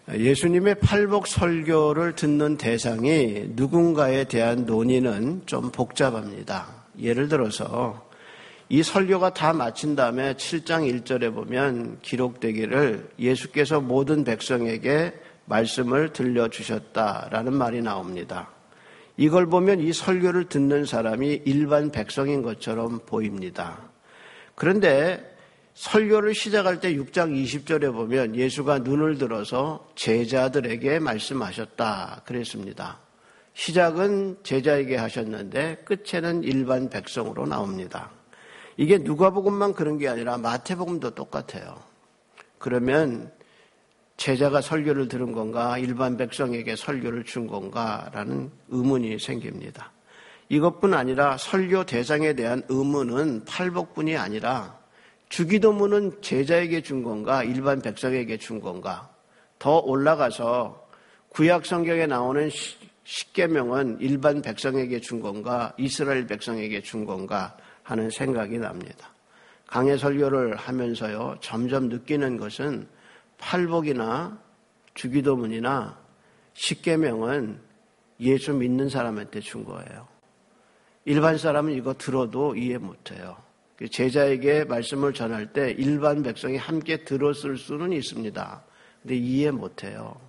예수님의 팔복 설교를 듣는 대상이 누군가에 대한 논의는 좀 복잡합니다. 예를 들어서 이 설교가 다 마친 다음에 7장 1절에 보면 기록되기를 예수께서 모든 백성에게 말씀을 들려주셨다라는 말이 나옵니다. 이걸 보면 이 설교를 듣는 사람이 일반 백성인 것처럼 보입니다. 그런데 설교를 시작할 때 6장 20절에 보면 예수가 눈을 들어서 제자들에게 말씀하셨다 그랬습니다. 시작은 제자에게 하셨는데 끝에는 일반 백성으로 나옵니다. 이게 누가복음만 그런 게 아니라 마태복음도 똑같아요. 그러면 제자가 설교를 들은 건가, 일반 백성에게 설교를 준 건가라는 의문이 생깁니다. 이것뿐 아니라 설교 대상에 대한 의문은 팔복뿐이 아니라 주기도문은 제자에게 준 건가, 일반 백성에게 준 건가. 더 올라가서 구약 성경에 나오는 십계명은 일반 백성에게 준 건가, 이스라엘 백성에게 준 건가 하는 생각이 납니다. 강해 설교를 하면서요, 점점 느끼는 것은 팔복이나 주기도문이나 십계명은 예수 믿는 사람한테 준 거예요. 일반 사람은 이거 들어도 이해 못해요. 제자에게 말씀을 전할 때 일반 백성이 함께 들었을 수는 있습니다. 근데 이해 못해요.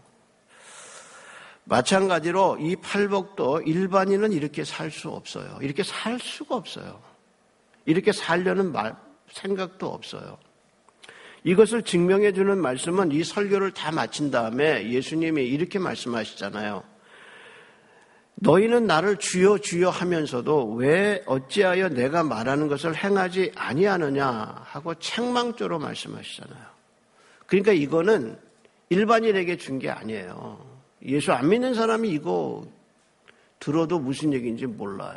마찬가지로 이 팔복도 일반인은 이렇게 살 수 없어요. 이렇게 살 수가 없어요. 이렇게 살려는 생각도 없어요. 이것을 증명해 주는 말씀은 이 설교를 다 마친 다음에 예수님이 이렇게 말씀하시잖아요. 너희는 나를 주여 주여 하면서도 왜 어찌하여 내가 말하는 것을 행하지 아니하느냐 하고 책망조로 말씀하시잖아요. 그러니까 이거는 일반인에게 준 게 아니에요. 예수 안 믿는 사람이 이거 들어도 무슨 얘기인지 몰라요.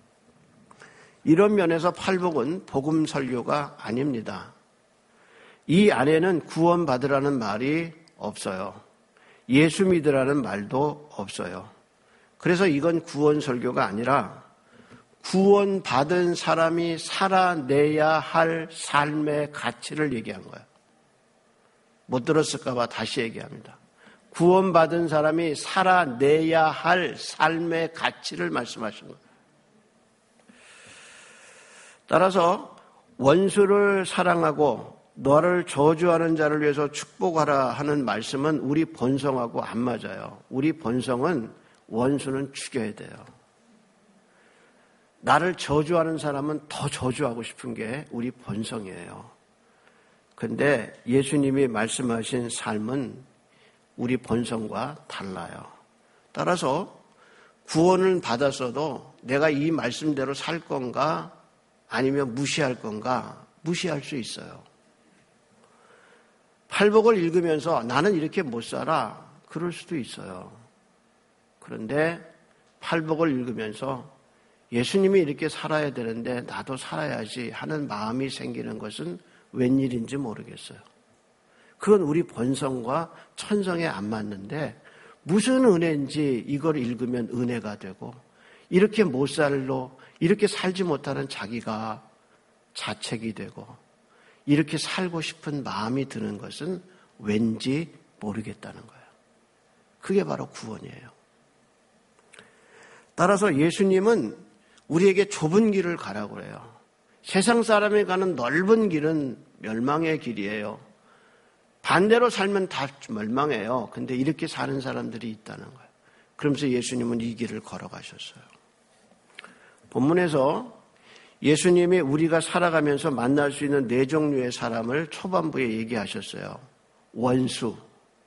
이런 면에서 팔복은 복음 설교가 아닙니다. 이 안에는 구원받으라는 말이 없어요. 예수 믿으라는 말도 없어요. 그래서 이건 구원 설교가 아니라 구원받은 사람이 살아내야 할 삶의 가치를 얘기한 거예요. 못 들었을까 봐 다시 얘기합니다. 구원받은 사람이 살아내야 할 삶의 가치를 말씀하신 거예요. 따라서 원수를 사랑하고 너를 저주하는 자를 위해서 축복하라 하는 말씀은 우리 본성하고 안 맞아요. 우리 본성은 원수는 죽여야 돼요. 나를 저주하는 사람은 더 저주하고 싶은 게 우리 본성이에요. 그런데 예수님이 말씀하신 삶은 우리 본성과 달라요. 따라서 구원을 받았어도 내가 이 말씀대로 살 건가 아니면 무시할 건가 무시할 수 있어요. 팔복을 읽으면서 나는 이렇게 못 살아 그럴 수도 있어요. 그런데 팔복을 읽으면서 예수님이 이렇게 살아야 되는데 나도 살아야지 하는 마음이 생기는 것은 웬일인지 모르겠어요. 그건 우리 본성과 천성에 안 맞는데 무슨 은혜인지 이걸 읽으면 은혜가 되고 이렇게 못 살로 이렇게 살지 못하는 자기가 자책이 되고 이렇게 살고 싶은 마음이 드는 것은 왠지 모르겠다는 거예요. 그게 바로 구원이에요. 따라서 예수님은 우리에게 좁은 길을 가라고 그래요. 세상 사람이 가는 넓은 길은 멸망의 길이에요. 반대로 살면 다 멸망해요. 근데 이렇게 사는 사람들이 있다는 거예요. 그러면서 예수님은 이 길을 걸어가셨어요. 본문에서 예수님이 우리가 살아가면서 만날 수 있는 네 종류의 사람을 초반부에 얘기하셨어요. 원수,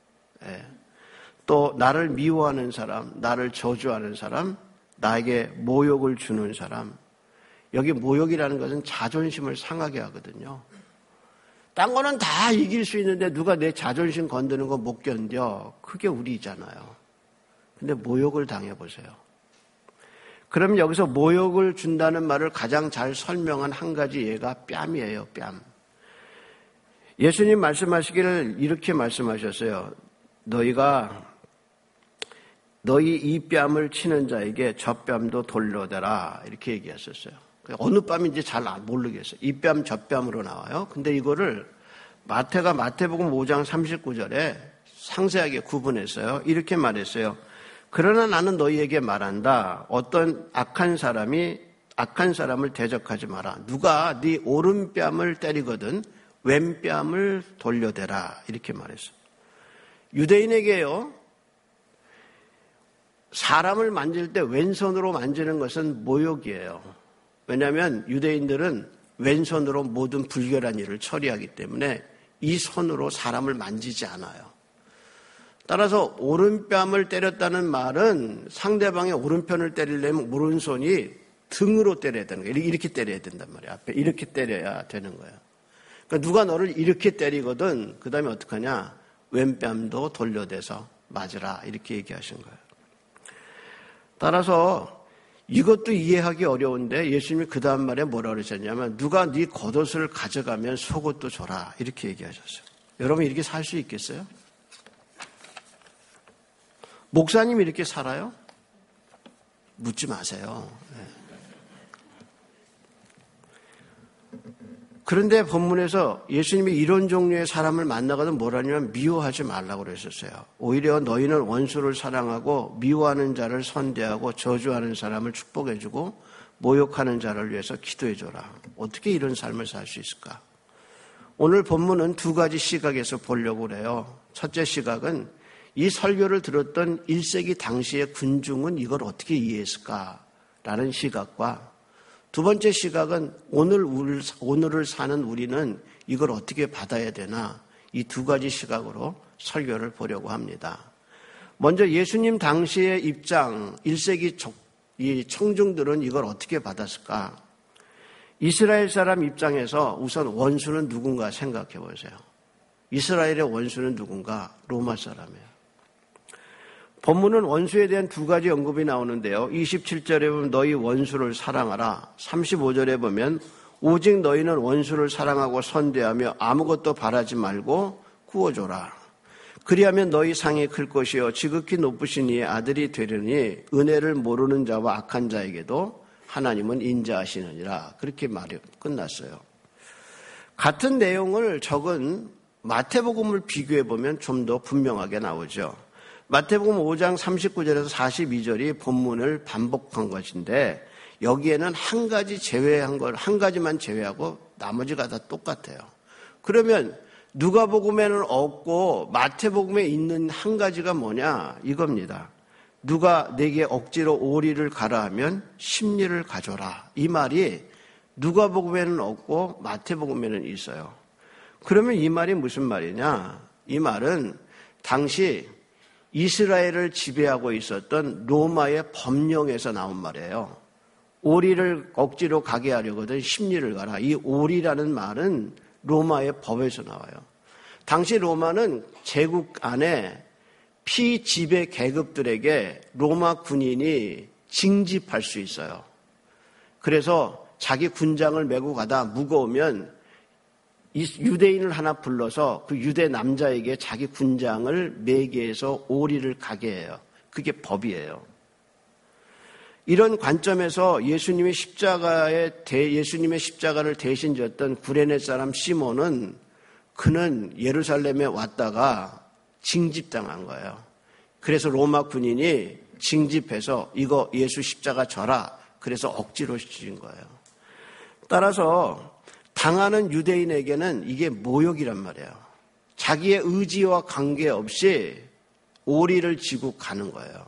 또 나를 미워하는 사람, 나를 저주하는 사람, 나에게 모욕을 주는 사람. 여기 모욕이라는 것은 자존심을 상하게 하거든요. 딴 거는 다 이길 수 있는데 누가 내 자존심 건드는 거 못 견뎌. 그게 우리잖아요. 근데 모욕을 당해보세요. 그럼 여기서 모욕을 준다는 말을 가장 잘 설명한 한 가지 예가 뺨이에요. 뺨. 예수님 말씀하시기를 이렇게 말씀하셨어요. 너희 이 뺨을 치는 자에게 저 뺨도 돌려대라 이렇게 얘기했었어요. 어느 뺨인지 잘 모르겠어요. 이 뺨 저 뺨으로 나와요. 근데 이거를 마태복음 5장 39절에 상세하게 구분했어요. 이렇게 말했어요. 그러나 나는 너희에게 말한다. 어떤 악한 사람을 대적하지 마라. 누가 네 오른뺨을 때리거든 왼뺨을 돌려대라. 이렇게 말했어요. 유대인에게요, 사람을 만질 때 왼손으로 만지는 것은 모욕이에요. 왜냐하면 유대인들은 왼손으로 모든 불결한 일을 처리하기 때문에 이 손으로 사람을 만지지 않아요. 따라서 오른뺨을 때렸다는 말은 상대방의 오른편을 때리려면 오른손이 등으로 때려야 되는 거예요. 이렇게 때려야 된단 말이에요. 앞에 이렇게 때려야 되는 거예요. 그러니까 누가 너를 이렇게 때리거든 그 다음에 어떡하냐? 왼뺨도 돌려대서 맞으라. 이렇게 얘기하신 거예요. 따라서 이것도 이해하기 어려운데 예수님이 그 다음 말에 뭐라 그러셨냐면 누가 네 겉옷을 가져가면 속옷도 줘라. 이렇게 얘기하셨어요. 여러분 이렇게 살 수 있겠어요? 목사님 이렇게 살아요? 묻지 마세요. 그런데 본문에서 예수님이 이런 종류의 사람을 만나거든 뭐라냐면 미워하지 말라고 그러셨어요. 오히려 너희는 원수를 사랑하고 미워하는 자를 선대하고 저주하는 사람을 축복해주고 모욕하는 자를 위해서 기도해줘라. 어떻게 이런 삶을 살 수 있을까? 오늘 본문은 두 가지 시각에서 보려고 그래요. 첫째 시각은 이 설교를 들었던 1세기 당시의 군중은 이걸 어떻게 이해했을까라는 시각과 두 번째 시각은 오늘을 사는 우리는 이걸 어떻게 받아야 되나 이 두 가지 시각으로 설교를 보려고 합니다. 먼저 예수님 당시의 입장 1세기 이 청중들은 이걸 어떻게 받았을까? 이스라엘 사람 입장에서 우선 원수는 누군가 생각해 보세요. 이스라엘의 원수는 누군가? 로마 사람이에요. 본문은 원수에 대한 두 가지 언급이 나오는데요. 27절에 보면 너희 원수를 사랑하라. 35절에 보면 오직 너희는 원수를 사랑하고 선대하며 아무것도 바라지 말고 구워줘라. 그리하면 너희 상이 클 것이요 지극히 높으신 이의 아들이 되려니 은혜를 모르는 자와 악한 자에게도 하나님은 인자하시느니라. 그렇게 말이 끝났어요. 같은 내용을 적은 마태복음을 비교해 보면 좀 더 분명하게 나오죠. 마태복음 5장 39절에서 42절이 본문을 반복한 것인데 여기에는 한 가지만 제외하고 나머지가 다 똑같아요. 그러면 누가복음에는 없고 마태복음에 있는 한 가지가 뭐냐? 이겁니다. 누가 내게 억지로 오리를 가라 하면 십리를 가져라. 이 말이 누가복음에는 없고 마태복음에는 있어요. 그러면 이 말이 무슨 말이냐? 이 말은 당시 이스라엘을 지배하고 있었던 로마의 법령에서 나온 말이에요. 오리를 억지로 가게 하려거든 십리를 가라. 이 오리라는 말은 로마의 법에서 나와요. 당시 로마는 제국 안에 피지배 계급들에게 로마 군인이 징집할 수 있어요. 그래서 자기 군장을 메고 가다 무거우면 유대인을 하나 불러서 그 유대 남자에게 자기 군장을 매게 해서 오리를 가게 해요. 그게 법이에요. 이런 관점에서 예수님의 십자가를 대신 졌던 구레네 사람 시몬은 그는 예루살렘에 왔다가 징집당한 거예요. 그래서 로마 군인이 징집해서 이거 예수 십자가 져라. 그래서 억지로 진 거예요. 따라서 당하는 유대인에게는 이게 모욕이란 말이에요. 자기의 의지와 관계없이 오리를 지고 가는 거예요.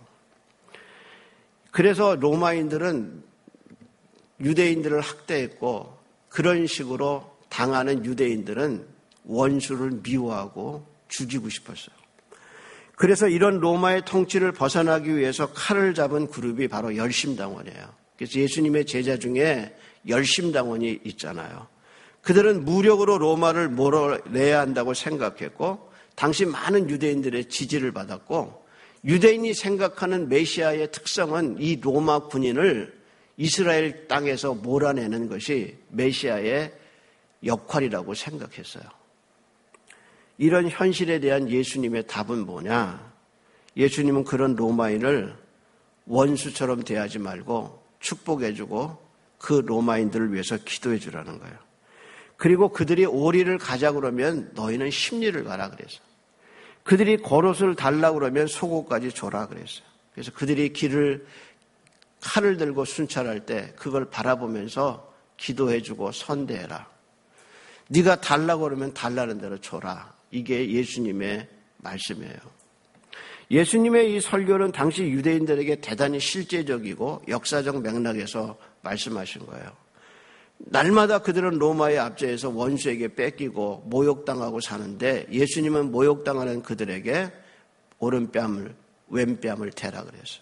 그래서 로마인들은 유대인들을 학대했고 그런 식으로 당하는 유대인들은 원수를 미워하고 죽이고 싶었어요. 그래서 이런 로마의 통치를 벗어나기 위해서 칼을 잡은 그룹이 바로 열심당원이에요. 그래서 예수님의 제자 중에 열심당원이 있잖아요. 그들은 무력으로 로마를 몰아내야 한다고 생각했고 당시 많은 유대인들의 지지를 받았고 유대인이 생각하는 메시아의 특성은 이 로마 군인을 이스라엘 땅에서 몰아내는 것이 메시아의 역할이라고 생각했어요. 이런 현실에 대한 예수님의 답은 뭐냐? 예수님은 그런 로마인을 원수처럼 대하지 말고 축복해주고 그 로마인들을 위해서 기도해주라는 거예요. 그리고 그들이 오리를 가자 그러면 너희는 십리를 가라 그래서. 그들이 겉옷을 달라고 그러면 속옷까지 줘라 그랬어요. 그래서 그들이 칼을 들고 순찰할 때 그걸 바라보면서 기도해주고 선대해라. 네가 달라고 그러면 달라는 대로 줘라. 이게 예수님의 말씀이에요. 예수님의 이 설교는 당시 유대인들에게 대단히 실제적이고 역사적 맥락에서 말씀하신 거예요. 날마다 그들은 로마의 압제에서 원수에게 뺏기고 모욕당하고 사는데 예수님은 모욕당하는 그들에게 오른뺨을 왼뺨을 대라 그랬어요.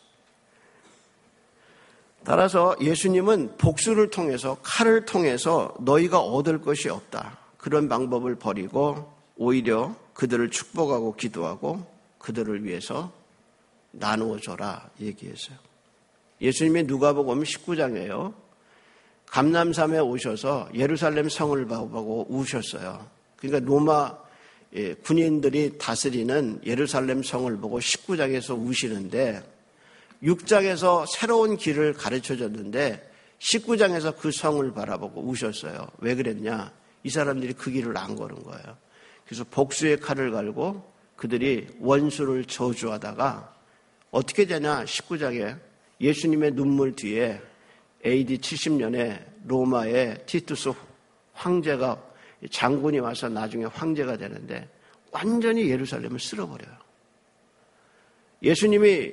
따라서 예수님은 복수를 통해서 칼을 통해서 너희가 얻을 것이 없다. 그런 방법을 버리고 오히려 그들을 축복하고 기도하고 그들을 위해서 나누어 줘라 얘기했어요. 예수님이 누가복음 19장이에요. 감람산에 오셔서 예루살렘 성을 보고 우셨어요. 그러니까 로마 군인들이 다스리는 예루살렘 성을 보고 19장에서 우시는데 6장에서 새로운 길을 가르쳐줬는데 19장에서 그 성을 바라보고 우셨어요. 왜 그랬냐? 이 사람들이 그 길을 안 걸은 거예요. 그래서 복수의 칼을 갈고 그들이 원수를 저주하다가 어떻게 되냐? 19장에 예수님의 눈물 뒤에 AD 70년에 로마의 티투스 황제가 장군이 와서 나중에 황제가 되는데 완전히 예루살렘을 쓸어버려요. 예수님이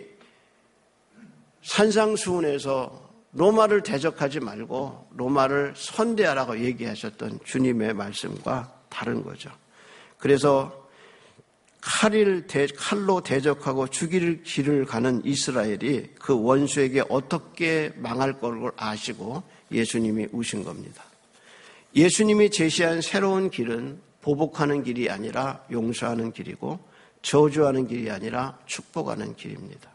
산상수훈에서 로마를 대적하지 말고 로마를 선대하라고 얘기하셨던 주님의 말씀과 다른 거죠. 그래서 칼로 대적하고 죽일 길을 가는 이스라엘이 그 원수에게 어떻게 망할 걸 아시고 예수님이 우신 겁니다. 예수님이 제시한 새로운 길은 보복하는 길이 아니라 용서하는 길이고 저주하는 길이 아니라 축복하는 길입니다.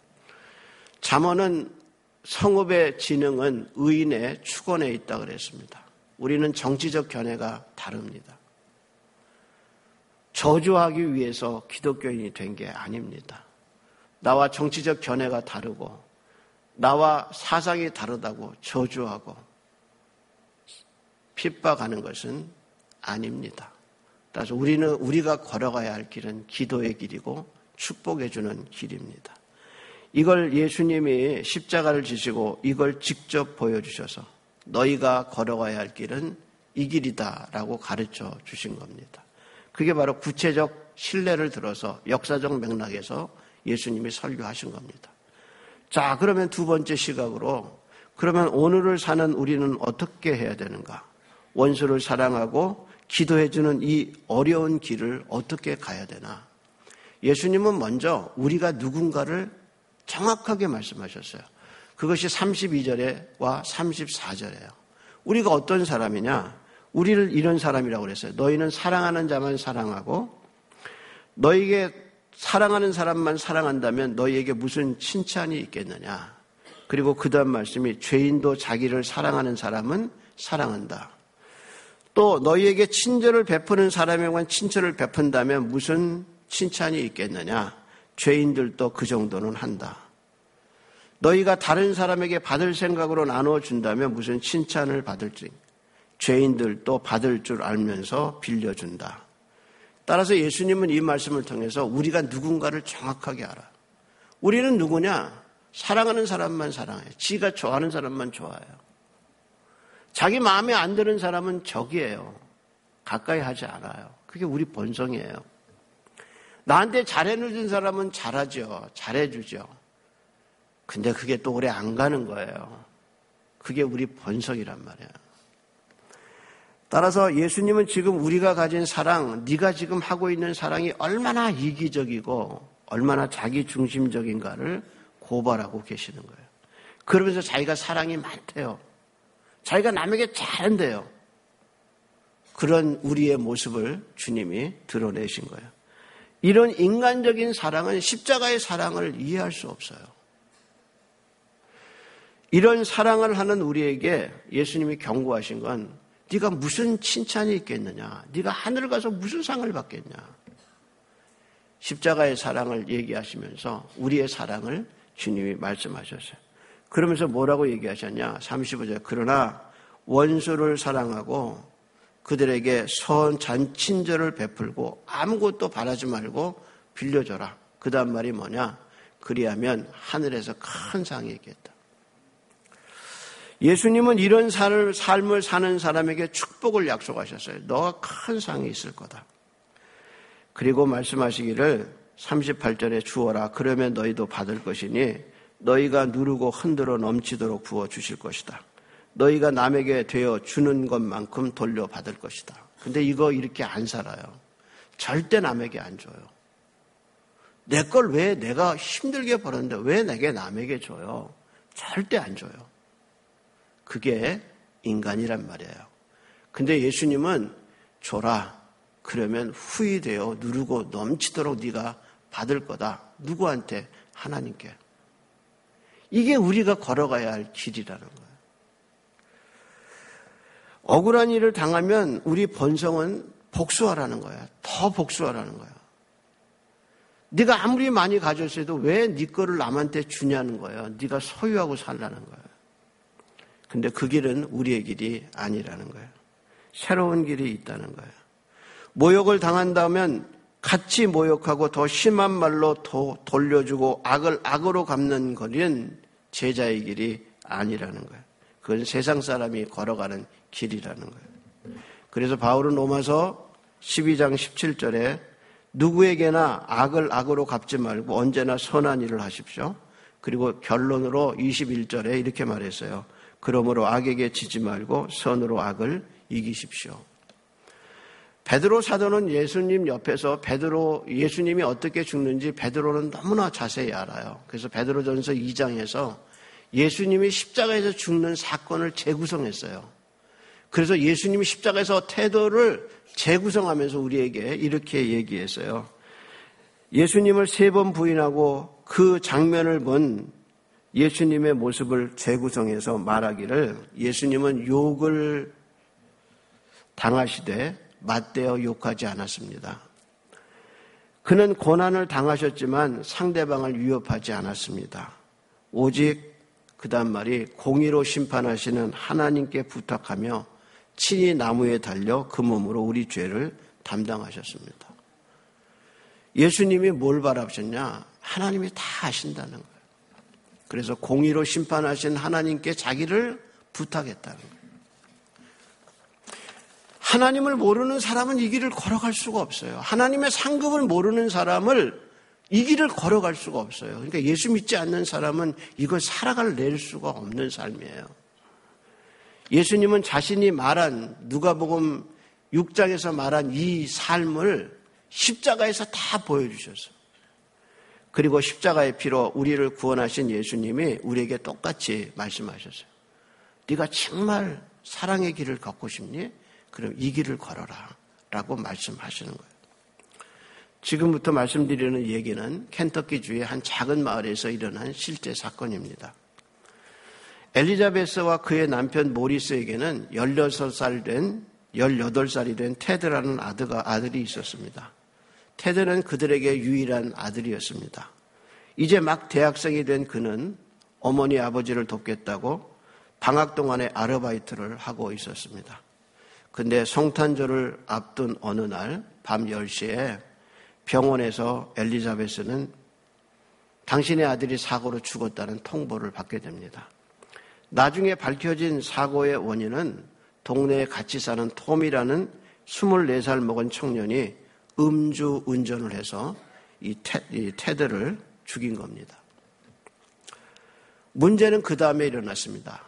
잠언은 성읍의 지능은 의인의 축원에 있다고 그랬습니다. 우리는 정치적 견해가 다릅니다. 저주하기 위해서 기독교인이 된 게 아닙니다. 나와 정치적 견해가 다르고 나와 사상이 다르다고 저주하고 핍박하는 것은 아닙니다. 따라서 우리가 걸어가야 할 길은 기도의 길이고 축복해 주는 길입니다. 이걸 예수님이 십자가를 지시고 이걸 직접 보여주셔서 너희가 걸어가야 할 길은 이 길이다라고 가르쳐 주신 겁니다. 그게 바로 구체적 신뢰를 들어서 역사적 맥락에서 예수님이 설교하신 겁니다. 자, 그러면 두 번째 시각으로 그러면 오늘을 사는 우리는 어떻게 해야 되는가? 원수를 사랑하고 기도해주는 이 어려운 길을 어떻게 가야 되나? 예수님은 먼저 우리가 누군가를 정확하게 말씀하셨어요. 그것이 32절에와 34절이에요. 우리가 어떤 사람이냐? 우리를 이런 사람이라고 그랬어요. 너희는 사랑하는 자만 사랑하고 너희에게 사랑하는 사람만 사랑한다면 너희에게 무슨 칭찬이 있겠느냐. 그리고 그 다음 말씀이 죄인도 자기를 사랑하는 사람은 사랑한다. 또 너희에게 친절을 베푸는 사람에게만 친절을 베푼다면 무슨 칭찬이 있겠느냐. 죄인들도 그 정도는 한다. 너희가 다른 사람에게 받을 생각으로 나눠준다면 무슨 칭찬을 받을지. 죄인들도 받을 줄 알면서 빌려준다. 따라서 예수님은 이 말씀을 통해서 우리가 누군가를 정확하게 알아. 우리는 누구냐? 사랑하는 사람만 사랑해요. 지가 좋아하는 사람만 좋아해요. 자기 마음에 안 드는 사람은 적이에요. 가까이 하지 않아요. 그게 우리 본성이에요. 나한테 잘해주는 사람은 잘하죠. 잘해주죠. 근데 그게 또 오래 안 가는 거예요. 그게 우리 본성이란 말이에요. 따라서 예수님은 지금 우리가 가진 사랑, 네가 지금 하고 있는 사랑이 얼마나 이기적이고 얼마나 자기중심적인가를 고발하고 계시는 거예요. 그러면서 자기가 사랑이 많대요. 자기가 남에게 잘한대요. 그런 우리의 모습을 주님이 드러내신 거예요. 이런 인간적인 사랑은 십자가의 사랑을 이해할 수 없어요. 이런 사랑을 하는 우리에게 예수님이 경고하신 건 네가 무슨 칭찬이 있겠느냐. 네가 하늘 가서 무슨 상을 받겠냐. 십자가의 사랑을 얘기하시면서 우리의 사랑을 주님이 말씀하셨어요. 그러면서 뭐라고 얘기하셨냐. 35절 그러나 원수를 사랑하고 그들에게 선찬 친절을 베풀고 아무것도 바라지 말고 빌려줘라. 그 다음 말이 뭐냐? 그리하면 하늘에서 큰 상이 있겠다. 예수님은 이런 삶을 사는 사람에게 축복을 약속하셨어요. 너가 큰 상이 있을 거다. 그리고 말씀하시기를 38절에 주어라. 그러면 너희도 받을 것이니 너희가 누르고 흔들어 넘치도록 부어주실 것이다. 너희가 남에게 되어 주는 것만큼 돌려받을 것이다. 근데 이거 이렇게 안 살아요. 절대 남에게 안 줘요. 내 걸 왜 내가 힘들게 벌었는데 왜 내게 남에게 줘요? 절대 안 줘요. 그게 인간이란 말이에요. 근데 예수님은 줘라. 그러면 후히되어 누르고 넘치도록 네가 받을 거다. 누구한테? 하나님께. 이게 우리가 걸어가야 할 길이라는 거예요. 억울한 일을 당하면 우리 본성은 복수하라는 거야. 더 복수하라는 거야. 네가 아무리 많이 가졌어도 왜 네 거를 남한테 주냐는 거야. 네가 소유하고 살라는 거야. 근데 그 길은 우리의 길이 아니라는 거예요. 새로운 길이 있다는 거예요. 모욕을 당한다면 같이 모욕하고 더 심한 말로 더 돌려주고 악을 악으로 갚는 거리는 제자의 길이 아니라는 거예요. 그건 세상 사람이 걸어가는 길이라는 거예요. 그래서 바울은 로마서 12장 17절에 누구에게나 악을 악으로 갚지 말고 언제나 선한 일을 하십시오. 그리고 결론으로 21절에 이렇게 말했어요. 그러므로 악에게 지지 말고 선으로 악을 이기십시오. 베드로 사도는 예수님 옆에서 예수님이 어떻게 죽는지 베드로는 너무나 자세히 알아요. 그래서 베드로전서 2장에서 예수님이 십자가에서 죽는 사건을 재구성했어요. 그래서 예수님이 십자가에서 태도를 재구성하면서 우리에게 이렇게 얘기했어요. 예수님을 3번 부인하고 그 장면을 본 예수님의 모습을 재구성해서 말하기를 예수님은 욕을 당하시되 맞대어 욕하지 않았습니다. 그는 고난을 당하셨지만 상대방을 위협하지 않았습니다. 오직 그 다음 말이 공의로 심판하시는 하나님께 부탁하며 친히 나무에 달려 그 몸으로 우리 죄를 담당하셨습니다. 예수님이 뭘 바라셨냐? 하나님이 다 아신다는 거예요. 그래서 공의로 심판하신 하나님께 자기를 부탁했다는 거예요. 하나님을 모르는 사람은 이 길을 걸어갈 수가 없어요. 하나님의 상급을 모르는 사람을 이 길을 걸어갈 수가 없어요. 그러니까 예수 믿지 않는 사람은 이걸 살아갈 수가 없는 삶이에요. 예수님은 자신이 말한 누가복음 6장에서 말한 이 삶을 십자가에서 다 보여주셨어요. 그리고 십자가의 피로 우리를 구원하신 예수님이 우리에게 똑같이 말씀하셨어요. 네가 정말 사랑의 길을 걷고 싶니? 그럼 이 길을 걸어라 라고 말씀하시는 거예요. 지금부터 말씀드리는 얘기는 켄터키주의 한 작은 마을에서 일어난 실제 사건입니다. 엘리자베스와 그의 남편 모리스에게는 18살이 된 테드라는 아들이 있었습니다. 테드는 그들에게 유일한 아들이었습니다. 이제 막 대학생이 된 그는 어머니 아버지를 돕겠다고 방학 동안에 아르바이트를 하고 있었습니다. 근데 성탄절을 앞둔 어느 날 밤 10시에 병원에서 엘리자베스는 당신의 아들이 사고로 죽었다는 통보를 받게 됩니다. 나중에 밝혀진 사고의 원인은 동네에 같이 사는 톰이라는 24살 먹은 청년이 음주 운전을 해서 이 테드를 죽인 겁니다. 문제는 그 다음에 일어났습니다.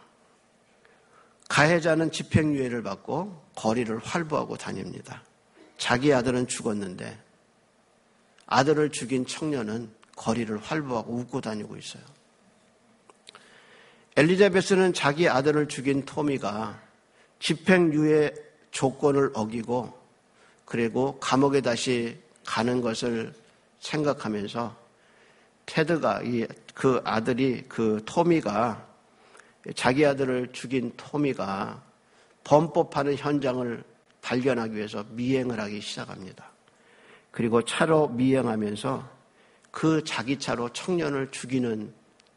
가해자는 집행유예를 받고 거리를 활보하고 다닙니다. 자기 아들은 죽었는데 아들을 죽인 청년은 거리를 활보하고 웃고 다니고 있어요. 엘리자베스는 자기 아들을 죽인 토미가 집행유예 조건을 어기고 그리고 감옥에 다시 가는 것을 생각하면서 테드가 그 아들이 토미가 자기 아들을 죽인 토미가 범법하는 현장을 발견하기 위해서 미행을 하기 시작합니다. 그리고 차로 미행하면서 그 자기 차로 청년을 죽이는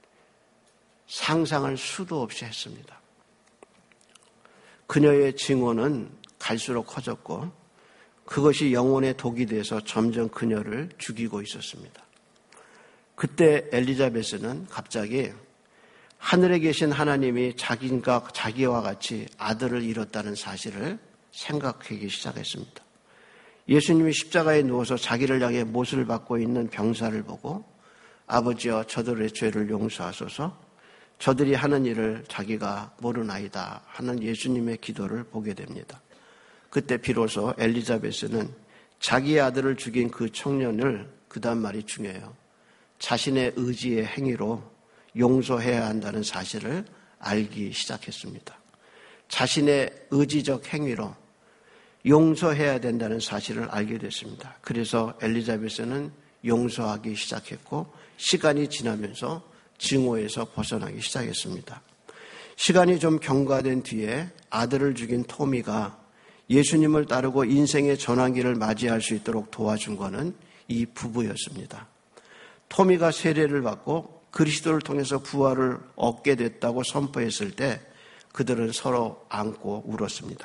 상상을 수도 없이 했습니다. 그녀의 증오는 갈수록 커졌고 그것이 영혼의 독이 돼서 점점 그녀를 죽이고 있었습니다. 그때 엘리자베스는 갑자기 하늘에 계신 하나님이 자기와 같이 아들을 잃었다는 사실을 생각하기 시작했습니다. 예수님이 십자가에 누워서 자기를 향해 못을 받고 있는 병사를 보고 아버지여 저들의 죄를 용서하소서, 저들이 하는 일을 자기가 모르나이다 하는 예수님의 기도를 보게 됩니다. 그때 비로소 엘리자베스는 자기의 아들을 죽인 그 청년을, 그 다음 말이 중요해요, 자신의 의지의 행위로 용서해야 한다는 사실을 알기 시작했습니다. 자신의 의지적 행위로 용서해야 된다는 사실을 알게 됐습니다. 그래서 엘리자베스는 용서하기 시작했고 시간이 지나면서 증오에서 벗어나기 시작했습니다. 시간이 좀 경과된 뒤에 아들을 죽인 토미가 예수님을 따르고 인생의 전환기를 맞이할 수 있도록 도와준 것은 이 부부였습니다. 토미가 세례를 받고 그리스도를 통해서 부활을 얻게 됐다고 선포했을 때 그들은 서로 안고 울었습니다.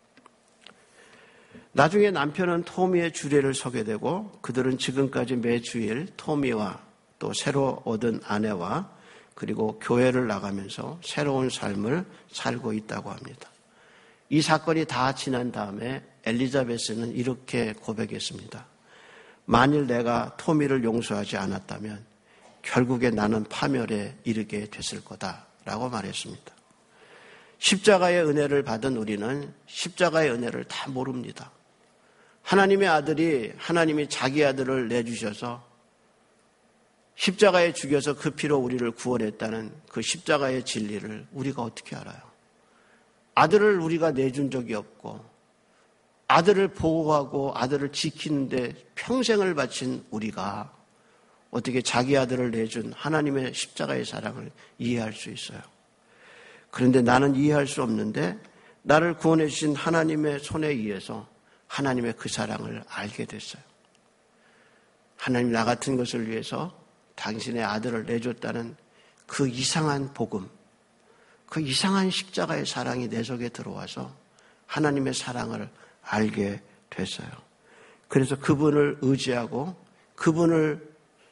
나중에 남편은 토미의 주례를 서게 되고 그들은 지금까지 매주일 토미와 또 새로 얻은 아내와 그리고 교회를 나가면서 새로운 삶을 살고 있다고 합니다. 이 사건이 다 지난 다음에 엘리자베스는 이렇게 고백했습니다. 만일 내가 토미를 용서하지 않았다면 결국에 나는 파멸에 이르게 됐을 거다라고 말했습니다. 십자가의 은혜를 받은 우리는 십자가의 은혜를 다 모릅니다. 하나님의 아들이, 하나님이 자기 아들을 내주셔서 십자가에 죽여서 그 피로 우리를 구원했다는 그 십자가의 진리를 우리가 어떻게 알아요? 아들을 우리가 내준 적이 없고 아들을 보호하고 아들을 지키는데 평생을 바친 우리가 어떻게 자기 아들을 내준 하나님의 십자가의 사랑을 이해할 수 있어요? 그런데 나는 이해할 수 없는데 나를 구원해 주신 하나님의 손에 의해서 하나님의 그 사랑을 알게 됐어요. 하나님 나 같은 것을 위해서 당신의 아들을 내줬다는 그 이상한 복음, 그 이상한 십자가의 사랑이 내 속에 들어와서 하나님의 사랑을 알게 됐어요. 그래서 그분을 의지하고 그분을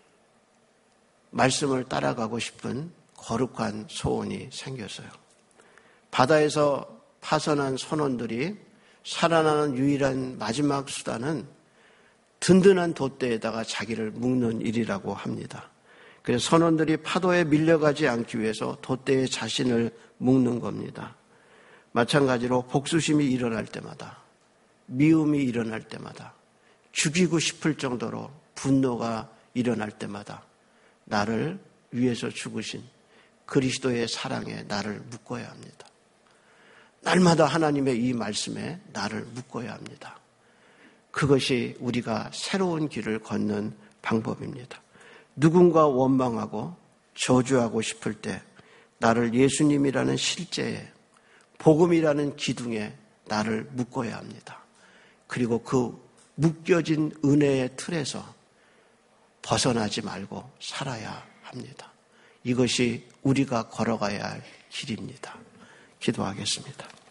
말씀을 따라가고 싶은 거룩한 소원이 생겼어요. 바다에서 파선한 선원들이 살아나는 유일한 마지막 수단은 든든한 돛대에다가 자기를 묶는 일이라고 합니다. 그래서 선원들이 파도에 밀려가지 않기 위해서 돛대에 자신을 묶는 겁니다. 마찬가지로 복수심이 일어날 때마다, 미움이 일어날 때마다, 죽이고 싶을 정도로 분노가 일어날 때마다 나를 위해서 죽으신 그리스도의 사랑에 나를 묶어야 합니다. 날마다 하나님의 이 말씀에 나를 묶어야 합니다. 그것이 우리가 새로운 길을 걷는 방법입니다. 누군가 원망하고 저주하고 싶을 때 나를 예수님이라는 실제에, 복음이라는 기둥에 나를 묶어야 합니다. 그리고 그 묶여진 은혜의 틀에서 벗어나지 말고 살아야 합니다. 이것이 우리가 걸어가야 할 길입니다. 기도하겠습니다.